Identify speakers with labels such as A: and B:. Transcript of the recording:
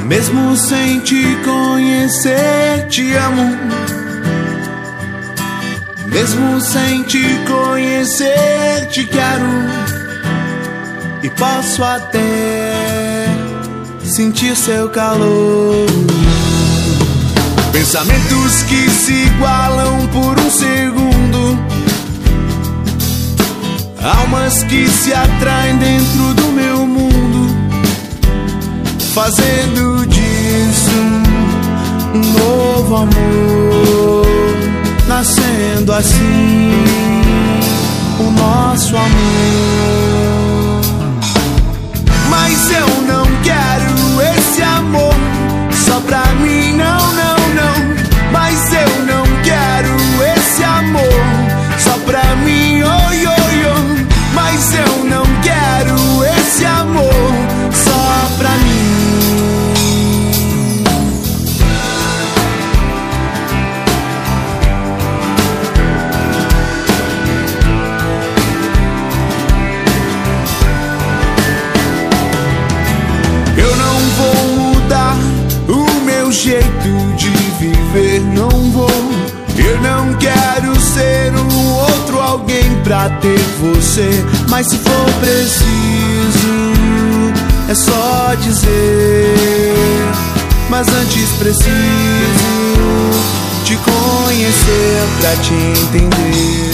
A: Mesmo sem te conhecer, te amo. Mesmo sem te conhecer, te quero. E posso até sentir seu calor. Pensamentos que se igualam por um segundo, almas que se atraem dentro do meu mundo, fazendo disso um novo amor, nascendo assim o nosso amor. Mas eu não quero esse amor só pra mim, não, não, não. Mas eu não quero esse amor só pra mim, oi, oi, oi. Mas eu não quero esse amor só pra mim. Eu não vou mudar o meu jeito de viver, não vou. Eu não quero ser um outro alguém pra ter você. Mas se for preciso, é só dizer. Mas antes preciso te conhecer pra te entender.